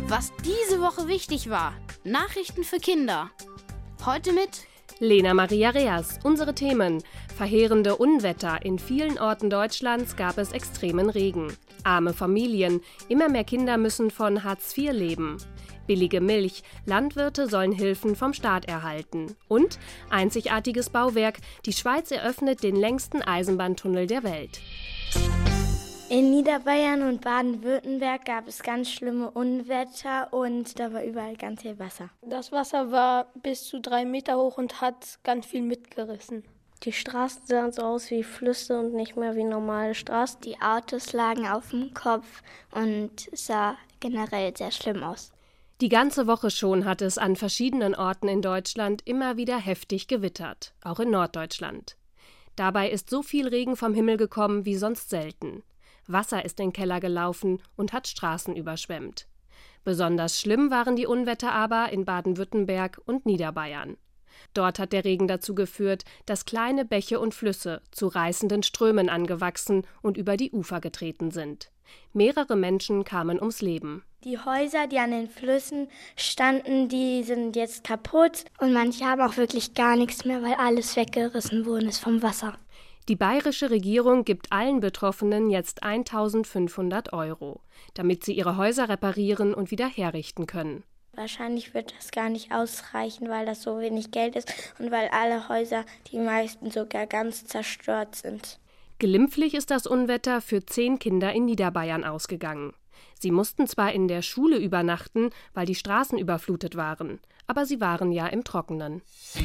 Was diese Woche wichtig war. Nachrichten für Kinder. Heute mit Lena Maria Reas. Unsere Themen: verheerende Unwetter. In vielen Orten Deutschlands gab es extremen Regen. Arme Familien. Immer mehr Kinder müssen von Hartz IV leben. Billige Milch. Landwirte sollen Hilfen vom Staat erhalten. Und einzigartiges Bauwerk. Die Schweiz eröffnet den längsten Eisenbahntunnel der Welt. In Niederbayern und Baden-Württemberg gab es ganz schlimme Unwetter und da war überall ganz viel Wasser. Das Wasser war bis zu 3 Meter hoch und hat ganz viel mitgerissen. Die Straßen sahen so aus wie Flüsse und nicht mehr wie normale Straßen. Die Autos lagen auf dem Kopf und es sah generell sehr schlimm aus. Die ganze Woche schon hat es an verschiedenen Orten in Deutschland immer wieder heftig gewittert, auch in Norddeutschland. Dabei ist so viel Regen vom Himmel gekommen wie sonst selten. Wasser ist in den Keller gelaufen und hat Straßen überschwemmt. Besonders schlimm waren die Unwetter aber in Baden-Württemberg und Niederbayern. Dort hat der Regen dazu geführt, dass kleine Bäche und Flüsse zu reißenden Strömen angewachsen und über die Ufer getreten sind. Mehrere Menschen kamen ums Leben. Die Häuser, die an den Flüssen standen, die sind jetzt kaputt und manche haben auch wirklich gar nichts mehr, weil alles weggerissen worden ist vom Wasser. Die bayerische Regierung gibt allen Betroffenen jetzt 1.500 €, damit sie ihre Häuser reparieren und wieder herrichten können. Wahrscheinlich wird das gar nicht ausreichen, weil das so wenig Geld ist und weil alle Häuser, die meisten sogar ganz zerstört sind. Glimpflich ist das Unwetter für 10 Kinder in Niederbayern ausgegangen. Sie mussten zwar in der Schule übernachten, weil die Straßen überflutet waren, aber sie waren ja im Trockenen.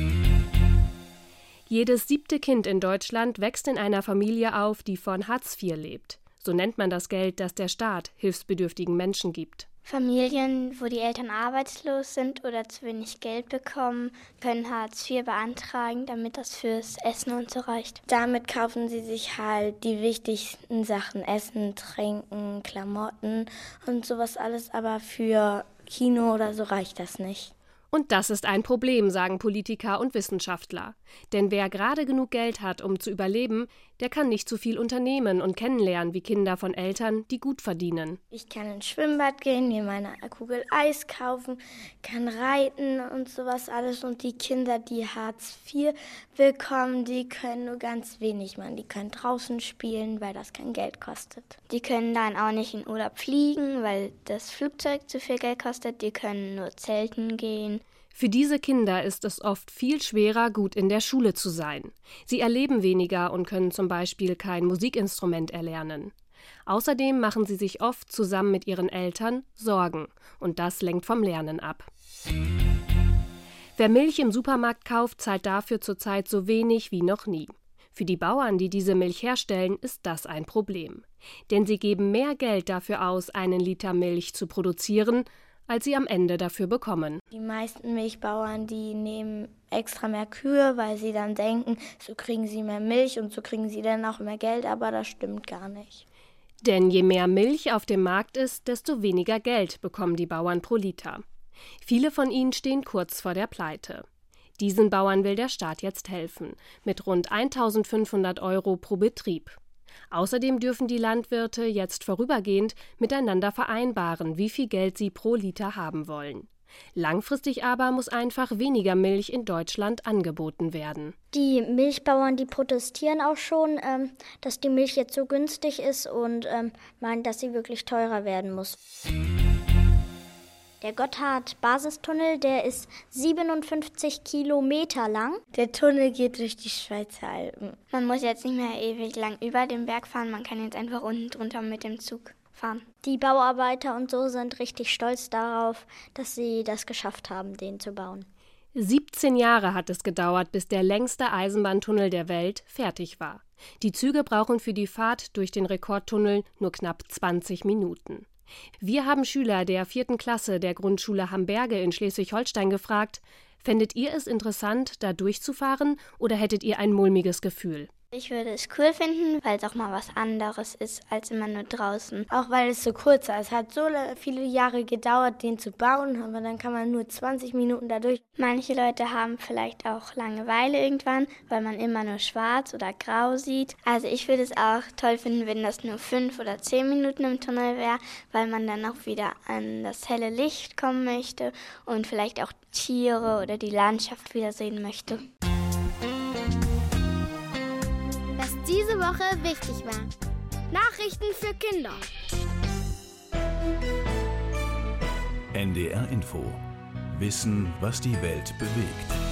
Jedes 7. Kind in Deutschland wächst in einer Familie auf, die von Hartz IV lebt. So nennt man das Geld, das der Staat hilfsbedürftigen Menschen gibt. Familien, wo die Eltern arbeitslos sind oder zu wenig Geld bekommen, können Hartz IV beantragen, damit das fürs Essen und so reicht. Damit kaufen sie sich halt die wichtigsten Sachen: Essen, Trinken, Klamotten und sowas alles, aber für Kino oder so reicht das nicht. Und das ist ein Problem, sagen Politiker und Wissenschaftler. Denn wer gerade genug Geld hat, um zu überleben, der kann nicht so viel unternehmen und kennenlernen wie Kinder von Eltern, die gut verdienen. Ich kann ins Schwimmbad gehen, mir meine Kugel Eis kaufen, kann reiten und sowas alles. Und die Kinder, die Hartz IV bekommen, die können nur ganz wenig machen. Die können draußen spielen, weil das kein Geld kostet. Die können dann auch nicht in Urlaub fliegen, weil das Flugzeug zu viel Geld kostet. Die können nur zelten gehen. Für diese Kinder ist es oft viel schwerer, gut in der Schule zu sein. Sie erleben weniger und können zum Beispiel kein Musikinstrument erlernen. Außerdem machen sie sich oft zusammen mit ihren Eltern Sorgen und das lenkt vom Lernen ab. Wer Milch im Supermarkt kauft, zahlt dafür zurzeit so wenig wie noch nie. Für die Bauern, die diese Milch herstellen, ist das ein Problem. Denn sie geben mehr Geld dafür aus, einen Liter Milch zu produzieren, als sie am Ende dafür bekommen. Die meisten Milchbauern, die nehmen extra mehr Kühe, weil sie dann denken, so kriegen sie mehr Milch und so kriegen sie dann auch mehr Geld, aber das stimmt gar nicht. Denn je mehr Milch auf dem Markt ist, desto weniger Geld bekommen die Bauern pro Liter. Viele von ihnen stehen kurz vor der Pleite. Diesen Bauern will der Staat jetzt helfen, mit rund 1.500 € pro Betrieb. Außerdem dürfen die Landwirte jetzt vorübergehend miteinander vereinbaren, wie viel Geld sie pro Liter haben wollen. Langfristig aber muss einfach weniger Milch in Deutschland angeboten werden. Die Milchbauern, die protestieren auch schon, dass die Milch jetzt so günstig ist und meinen, dass sie wirklich teurer werden muss. Der Gotthard-Basistunnel, der ist 57 Kilometer lang. Der Tunnel geht durch die Schweizer Alpen. Man muss jetzt nicht mehr ewig lang über den Berg fahren, man kann jetzt einfach unten drunter mit dem Zug fahren. Die Bauarbeiter und so sind richtig stolz darauf, dass sie das geschafft haben, den zu bauen. 17 Jahre hat es gedauert, bis der längste Eisenbahntunnel der Welt fertig war. Die Züge brauchen für die Fahrt durch den Rekordtunnel nur knapp 20 Minuten. Wir haben Schüler der 4. Klasse der Grundschule Hamberge in Schleswig-Holstein gefragt: Fändet ihr es interessant, da durchzufahren oder hättet ihr ein mulmiges Gefühl? Ich würde es cool finden, weil es auch mal was anderes ist, als immer nur draußen. Auch weil es so kurz ist. Es hat so viele Jahre gedauert, den zu bauen, aber dann kann man nur 20 Minuten dadurch. Manche Leute haben vielleicht auch Langeweile irgendwann, weil man immer nur schwarz oder grau sieht. Also ich würde es auch toll finden, wenn das nur 5 oder 10 Minuten im Tunnel wäre, weil man dann auch wieder an das helle Licht kommen möchte und vielleicht auch Tiere oder die Landschaft wiedersehen möchte. Was diese Woche wichtig war. Nachrichten für Kinder. NDR Info. Wissen, was die Welt bewegt.